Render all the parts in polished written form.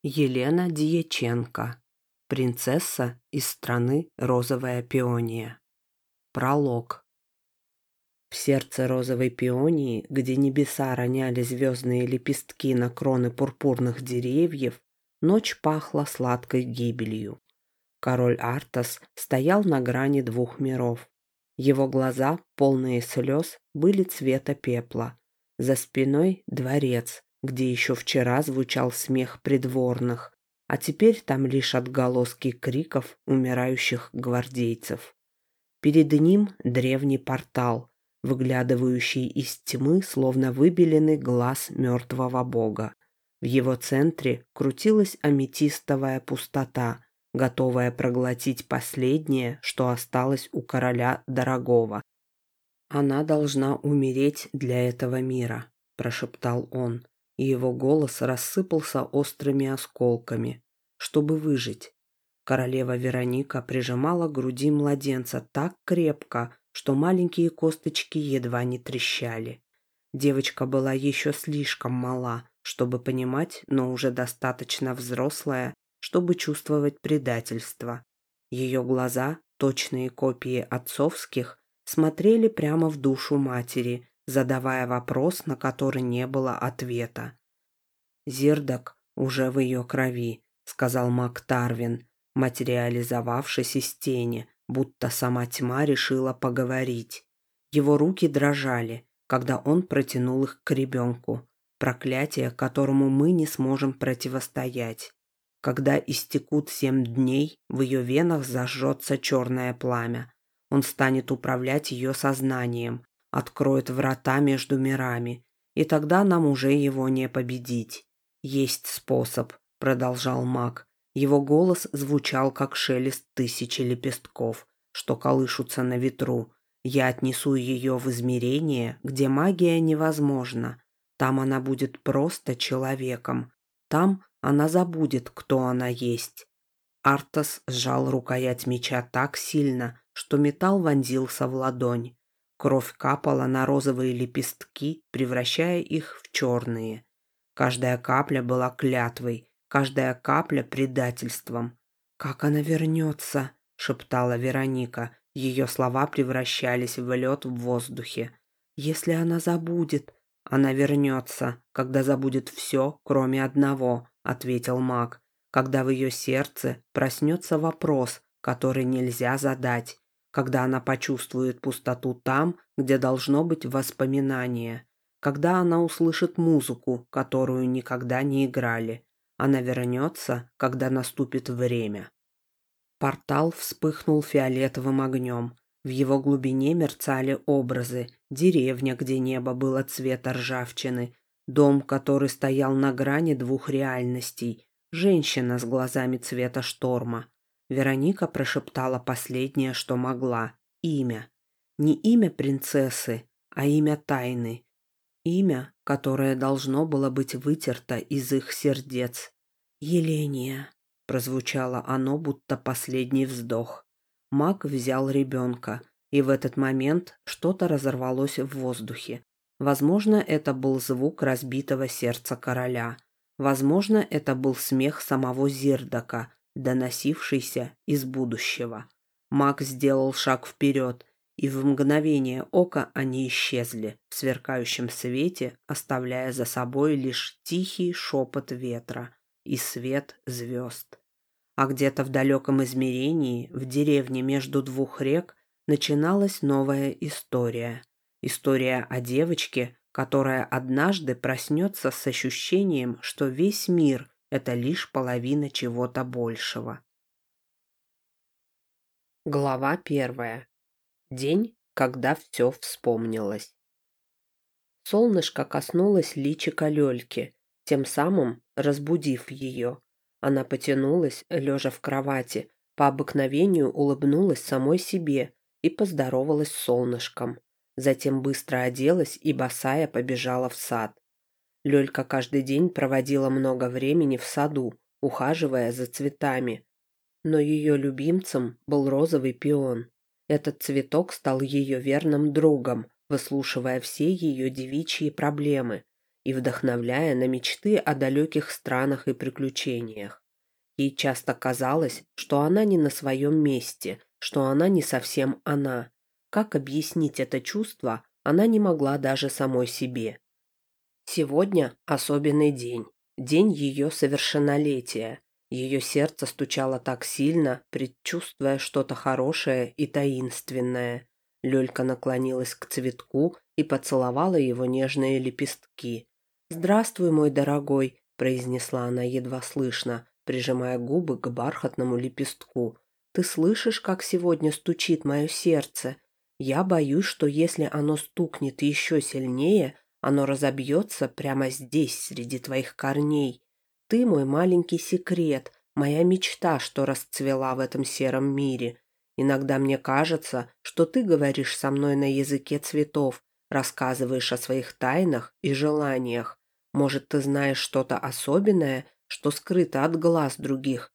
Елена Дьяченко. Принцесса из страны Розовая пиония. Пролог. В сердце розовой пионии, где небеса роняли звездные лепестки на кроны пурпурных деревьев, ночь пахла сладкой гибелью. Король Артас стоял на грани двух миров. Его глаза, полные слез, были цвета пепла. За спиной дворец, где еще вчера звучал смех придворных, а теперь там лишь отголоски криков умирающих гвардейцев. Перед ним древний портал, выглядывающий из тьмы, словно выбеленный глаз мертвого бога. В его центре крутилась аметистовая пустота, готовая проглотить последнее, что осталось у короля дорогого. «Она должна умереть для этого мира», – прошептал он, и его голос рассыпался острыми осколками. «Чтобы выжить». Королева Вероника прижимала к груди младенца так крепко, что маленькие косточки едва не трещали. Девочка была еще слишком мала, чтобы понимать, но уже достаточно взрослая, чтобы чувствовать предательство. Ее глаза, точные копии отцовских, смотрели прямо в душу матери, задавая вопрос, на который не было ответа. «Зирдак уже в ее крови», — сказал маг Тарвин, материализовавшись из тени, будто сама тьма решила поговорить. Его руки дрожали, когда он протянул их к ребенку. Проклятие, которому мы не сможем противостоять. Когда истекут 7 дней, в ее венах зажжется черное пламя. Он станет управлять ее сознанием, откроет врата между мирами, и тогда нам уже его не победить. «Есть способ», — продолжал маг. Его голос звучал, как шелест тысячи лепестков, что колышутся на ветру. «Я отнесу ее в измерение, где магия невозможна. Там она будет просто человеком. Там она забудет, кто она есть». Артас сжал рукоять меча так сильно, что металл вонзился в ладонь. Кровь капала на розовые лепестки, превращая их в черные. Каждая капля была клятвой, каждая капля предательством. «Как она вернется?» — шептала Вероника. Ее слова превращались в лед в воздухе. «Если она забудет...» «Она вернется, когда забудет все, кроме одного», — ответил маг. «Когда в ее сердце проснется вопрос, который нельзя задать. Когда она почувствует пустоту там, где должно быть воспоминание. Когда она услышит музыку, которую никогда не играли. Она вернется, когда наступит время». Портал вспыхнул фиолетовым огнем. В его глубине мерцали образы. Деревня, где небо было цвета ржавчины. Дом, который стоял на грани двух реальностей. Женщина с глазами цвета шторма. Вероника прошептала последнее, что могла. Имя. Не имя принцессы, а имя тайны. Имя, которое должно было быть вытерто из их сердец. «Еления», — прозвучало оно, будто последний вздох. Маг взял ребенка, и в этот момент что-то разорвалось в воздухе. Возможно, это был звук разбитого сердца короля. Возможно, это был смех самого Зирдака, доносившийся из будущего. Маг сделал шаг вперед, и в мгновение ока они исчезли в сверкающем свете, оставляя за собой лишь тихий шепот ветра и свет звезд. А где-то в далеком измерении, в деревне между двух рек, начиналась новая история. История о девочке, которая однажды проснется с ощущением, что весь мир – это лишь половина чего-то большего. Глава 1. День, когда все вспомнилось. Солнышко коснулось личика Лёльки, тем самым разбудив ее. Она потянулась, лежа в кровати, по обыкновению улыбнулась самой себе и поздоровалась с солнышком. Затем быстро оделась и босая побежала в сад. Лёлька каждый день проводила много времени в саду, ухаживая за цветами. Но ее любимцем был розовый пион. Этот цветок стал ее верным другом, выслушивая все ее девичьи проблемы. и вдохновляя на мечты о далеких странах и приключениях. Ей часто казалось, что она не на своем месте, что она не совсем она. Как объяснить это чувство, она не могла даже самой себе. Сегодня особенный день, день ее совершеннолетия. Ее сердце стучало так сильно, предчувствуя что-то хорошее и таинственное. Лёлька наклонилась к цветку и поцеловала его нежные лепестки. «Здравствуй, мой дорогой», – произнесла она едва слышно, прижимая губы к бархатному лепестку. «Ты слышишь, как сегодня стучит мое сердце? Я боюсь, что если оно стукнет еще сильнее, оно разобьется прямо здесь, среди твоих корней. Ты мой маленький секрет, моя мечта, что расцвела в этом сером мире. Иногда мне кажется, что ты говоришь со мной на языке цветов, рассказываешь о своих тайнах и желаниях. Может, ты знаешь что-то особенное, что скрыто от глаз других.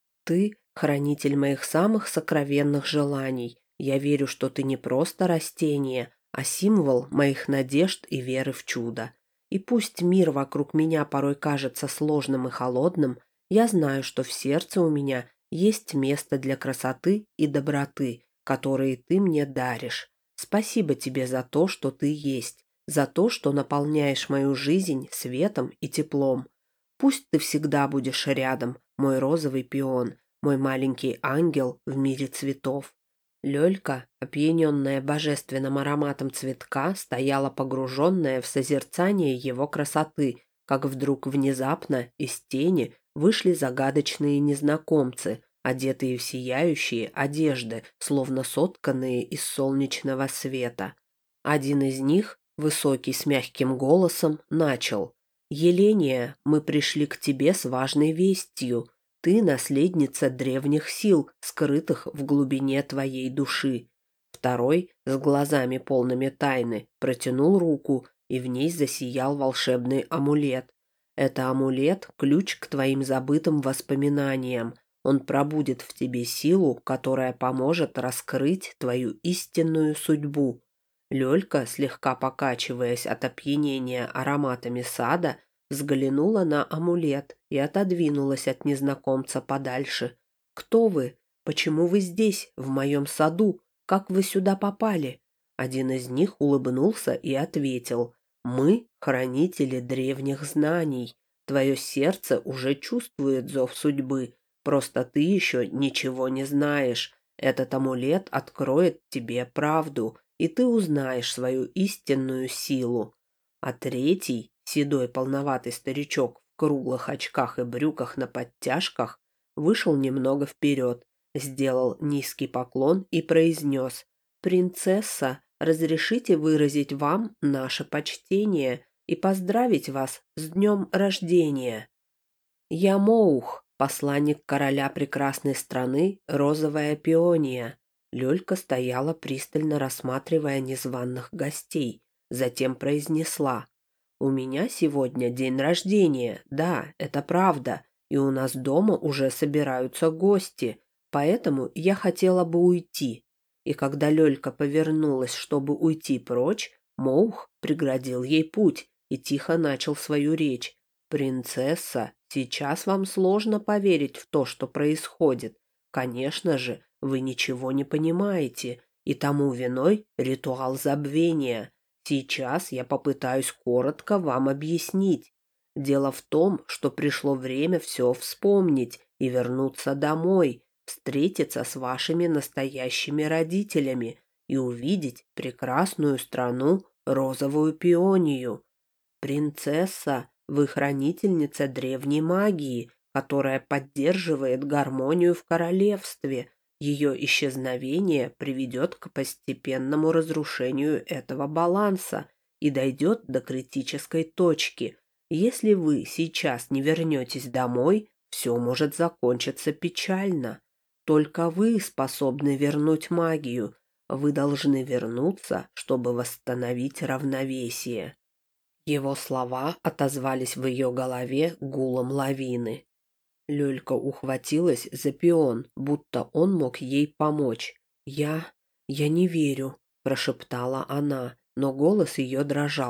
Ты – хранитель моих самых сокровенных желаний. Я верю, что ты не просто растение, а символ моих надежд и веры в чудо. И пусть мир вокруг меня порой кажется сложным и холодным, я знаю, что в сердце у меня есть место для красоты и доброты, которые ты мне даришь. Спасибо тебе за то, что ты есть, за то, что наполняешь мою жизнь светом и теплом. Пусть ты всегда будешь рядом, мой розовый пион, мой маленький ангел в мире цветов». Лёлька, опьяненная божественным ароматом цветка, стояла погруженная в созерцание его красоты, как вдруг внезапно из тени вышли загадочные незнакомцы, одетые в сияющие одежды, словно сотканные из солнечного света. Один из них, высокий с мягким голосом, начал: «Еления, мы пришли к тебе с важной вестью. Ты наследница древних сил, скрытых в глубине твоей души». Второй, с глазами полными тайны, протянул руку, и в ней засиял волшебный амулет. «Это амулет – ключ к твоим забытым воспоминаниям. Он пробудит в тебе силу, которая поможет раскрыть твою истинную судьбу». Лёлька, слегка покачиваясь от опьянения ароматами сада, взглянула на амулет и отодвинулась от незнакомца подальше. «Кто вы? Почему вы здесь, в моем саду? Как вы сюда попали?» Один из них улыбнулся и ответил: «Мы – хранители древних знаний. Твое сердце уже чувствует зов судьбы, просто ты еще ничего не знаешь. Этот амулет откроет тебе правду, и ты узнаешь свою истинную силу». А третий, седой полноватый старичок в круглых очках и брюках на подтяжках, вышел немного вперед, сделал низкий поклон и произнес: «Принцесса, разрешите выразить вам наше почтение и поздравить вас с днем рождения. Я Моух, посланник короля прекрасной страны Розовая Пиония». Лёлька стояла, пристально рассматривая незваных гостей, затем произнесла: «У меня сегодня день рождения, да, это правда, и у нас дома уже собираются гости, поэтому я хотела бы уйти». И когда Лёлька повернулась, чтобы уйти прочь, Моух преградил ей путь и тихо начал свою речь. «Принцесса, сейчас вам сложно поверить в то, что происходит. Конечно же, вы ничего не понимаете, и тому виной ритуал забвения. Сейчас я попытаюсь коротко вам объяснить. Дело в том, что пришло время все вспомнить и вернуться домой, встретиться с вашими настоящими родителями и увидеть прекрасную страну Розовую Пионию. Принцесса, вы хранительница древней магии, которая поддерживает гармонию в королевстве. Ее исчезновение приведет к постепенному разрушению этого баланса и дойдет до критической точки. Если вы сейчас не вернетесь домой, все может закончиться печально. Только вы способны вернуть магию. Вы должны вернуться, чтобы восстановить равновесие». Его слова отозвались в ее голове гулом лавины. Лёлька ухватилась за пион, будто он мог ей помочь. «Я не верю», – прошептала она, но голос ее дрожал,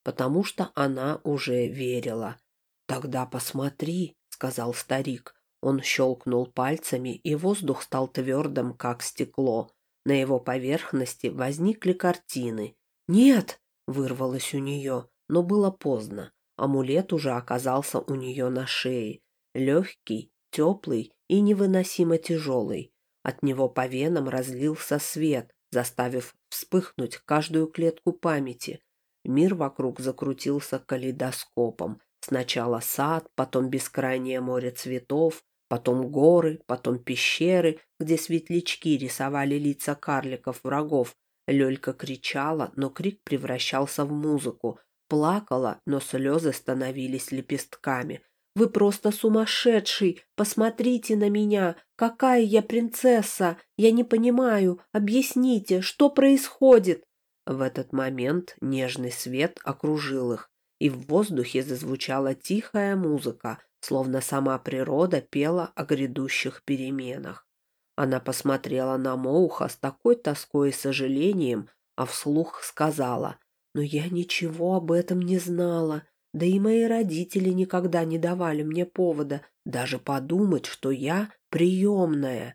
потому что она уже верила. «Тогда посмотри», — сказал старик. Он щелкнул пальцами, и воздух стал твердым, как стекло. На его поверхности возникли картины. «Нет!» — вырвалось у нее, но было поздно. Амулет уже оказался у нее на шее. Легкий, теплый и невыносимо тяжелый. От него по венам разлился свет, заставив вспыхнуть каждую клетку памяти. Мир вокруг закрутился калейдоскопом. Сначала сад, потом бескрайнее море цветов, потом горы, потом пещеры, где светлячки рисовали лица карликов-врагов. Лёлька кричала, но крик превращался в музыку. Плакала, но слезы становились лепестками. «Вы просто сумасшедший! Посмотрите на меня! Какая я принцесса! Я не понимаю! Объясните, что происходит?» В этот момент нежный свет окружил их, и в воздухе зазвучала тихая музыка, словно сама природа пела о грядущих переменах. Она посмотрела на Моуха с такой тоской и сожалением, а вслух сказала: «Но я ничего об этом не знала, да и мои родители никогда не давали мне повода даже подумать, что я приемная.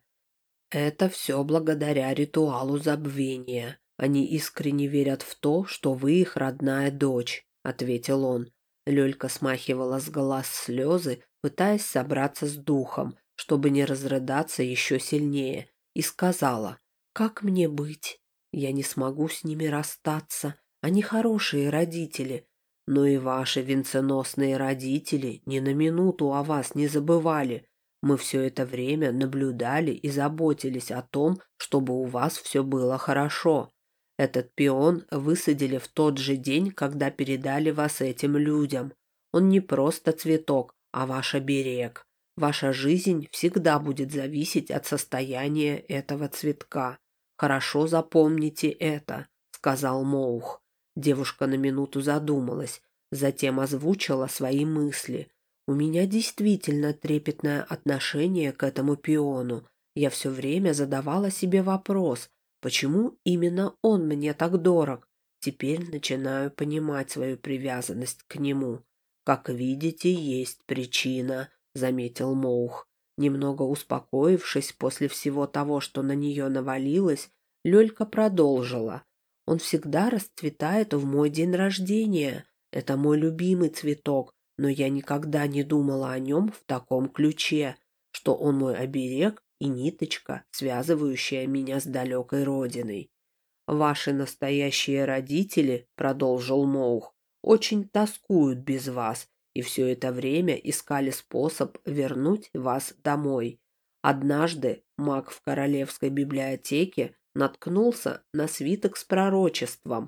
Это все благодаря ритуалу забвения. Они искренне верят в то, что вы их родная дочь», — ответил он. Лёлька смахивала с глаз слезы, пытаясь собраться с духом, чтобы не разрыдаться еще сильнее, и сказала: «Как мне быть? Я не смогу с ними расстаться. Они хорошие родители. Но и ваши венценосные родители ни на минуту о вас не забывали. Мы все это время наблюдали и заботились о том, чтобы у вас все было хорошо. Этот пион высадили в тот же день, когда передали вас этим людям. Он не просто цветок, а ваш оберег. Ваша жизнь всегда будет зависеть от состояния этого цветка. Хорошо запомните это», — сказал Моух. Девушка на минуту задумалась, затем озвучила свои мысли. «У меня действительно трепетное отношение к этому пиону. Я все время задавала себе вопрос, почему именно он мне так дорог? Теперь начинаю понимать свою привязанность к нему. Как видите, есть причина», — заметил Моух. Немного успокоившись после всего того, что на нее навалилось, Лёлька продолжила. «Он всегда расцветает в мой день рождения. Это мой любимый цветок, но я никогда не думала о нем в таком ключе, что он мой оберег и ниточка, связывающая меня с далекой родиной. Ваши настоящие родители, — продолжил Моух, — очень тоскуют без вас и все это время искали способ вернуть вас домой. Однажды маг в королевской библиотеке наткнулся на свиток с пророчеством.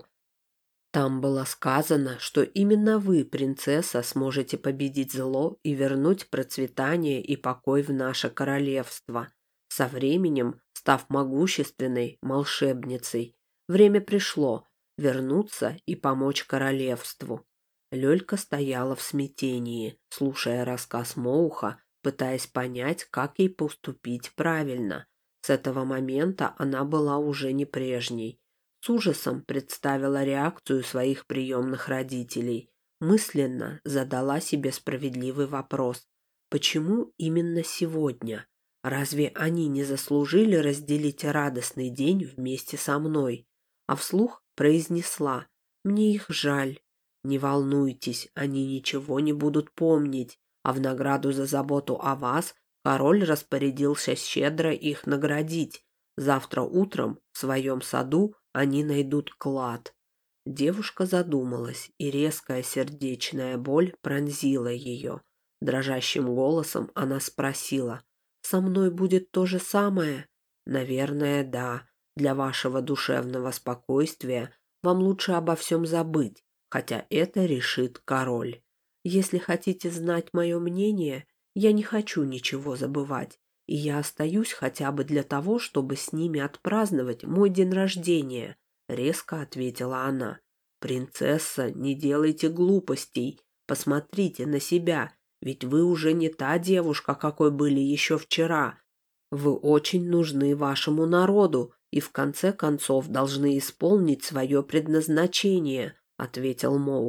Там было сказано, что именно вы, принцесса, сможете победить зло и вернуть процветание и покой в наше королевство, со временем став могущественной волшебницей. Время пришло вернуться и помочь королевству. Лёлька стояла в смятении, слушая рассказ Моуха, пытаясь понять, как ей поступить правильно. С этого момента она была уже не прежней. С ужасом представила реакцию своих приемных родителей. Мысленно задала себе справедливый вопрос. Почему именно сегодня? Разве они не заслужили разделить радостный день вместе со мной? А вслух произнесла: «Мне их жаль. Не волнуйтесь, они ничего не будут помнить, а в награду за заботу о вас король распорядился щедро их наградить. Завтра утром в своем саду они найдут клад». Девушка задумалась, и резкая сердечная боль пронзила ее. Дрожащим голосом она спросила: «Со мной будет то же самое?» «Наверное, да. Для вашего душевного спокойствия вам лучше обо всем забыть, хотя это решит король. Если хотите знать мое мнение, я не хочу ничего забывать, и я остаюсь хотя бы для того, чтобы с ними отпраздновать мой день рождения», — резко ответила она. «Принцесса, не делайте глупостей, посмотрите на себя, ведь вы уже не та девушка, какой были еще вчера. Вы очень нужны вашему народу и в конце концов должны исполнить свое предназначение», — ответил Моух.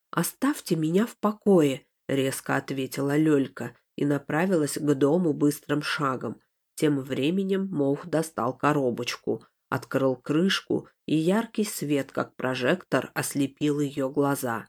«Оставьте меня в покое», — резко ответила Лёлька и направилась к дому быстрым шагом. Тем временем Мох достал коробочку, открыл крышку, и яркий свет, как прожектор, ослепил ее глаза.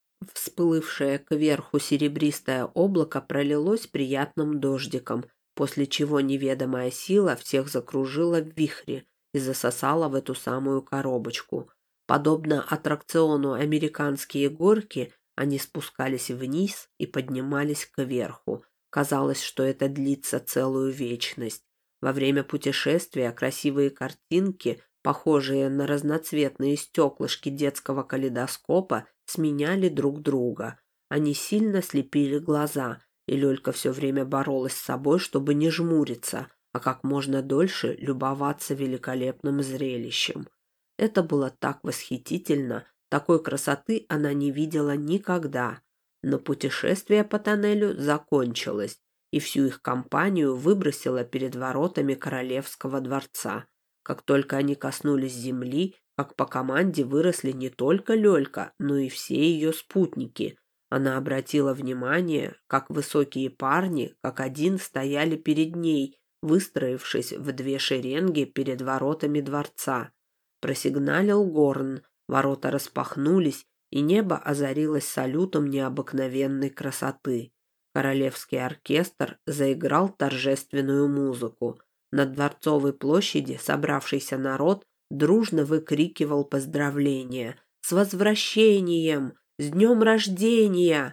Всплывшее кверху серебристое облако пролилось приятным дождиком, после чего неведомая сила всех закружила в вихре и засосала в эту самую коробочку. Подобно аттракциону «Американские горки», они спускались вниз и поднимались кверху. Казалось, что это длится целую вечность. Во время путешествия красивые картинки, похожие на разноцветные стеклышки детского калейдоскопа, сменяли друг друга. Они сильно слепили глаза, и Лёлька все время боролась с собой, чтобы не жмуриться, а как можно дольше любоваться великолепным зрелищем. Это было так восхитительно, такой красоты она не видела никогда. Но путешествие по тоннелю закончилось, и всю их компанию выбросило перед воротами королевского дворца. Как только они коснулись земли, как по команде выросли не только Лёлька, но и все ее спутники. Она обратила внимание, как высокие парни, как один, стояли перед ней, выстроившись в две шеренги перед воротами дворца. Просигналил горн, ворота распахнулись, и небо озарилось салютом необыкновенной красоты. Королевский оркестр заиграл торжественную музыку. На Дворцовой площади собравшийся народ дружно выкрикивал поздравления. «С возвращением! С днем рождения!»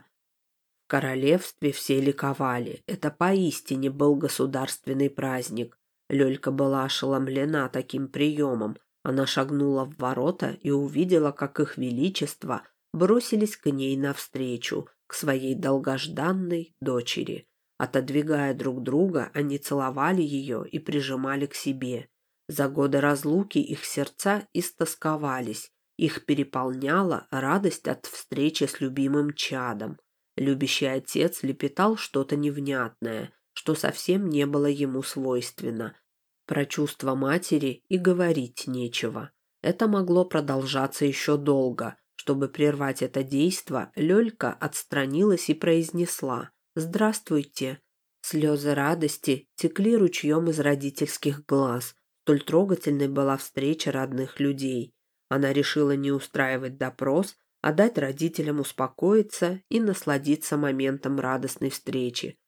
В королевстве все ликовали. Это поистине был государственный праздник. Лёлька была ошеломлена таким приемом. Она шагнула в ворота и увидела, как их величество бросились к ней навстречу, к своей долгожданной дочери. Отодвигая друг друга, они целовали ее и прижимали к себе. За годы разлуки их сердца истосковались. Их переполняла радость от встречи с любимым чадом. Любящий отец лепетал что-то невнятное, что совсем не было ему свойственно. Про чувства матери и говорить нечего. Это могло продолжаться еще долго. Чтобы прервать это действо, Лёлька отстранилась и произнесла: «Здравствуйте». Слезы радости текли ручьем из родительских глаз. Столь трогательной была встреча родных людей. Она решила не устраивать допрос, а дать родителям успокоиться и насладиться моментом радостной встречи.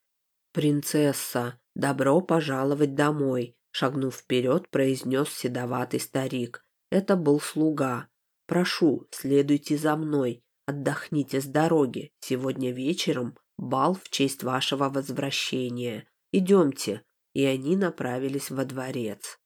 «Принцесса, добро пожаловать домой», — шагнув вперед, произнес седоватый старик. Это был слуга. «Прошу, следуйте за мной, отдохните с дороги. Сегодня вечером бал в честь вашего возвращения. Идемте». И они направились во дворец.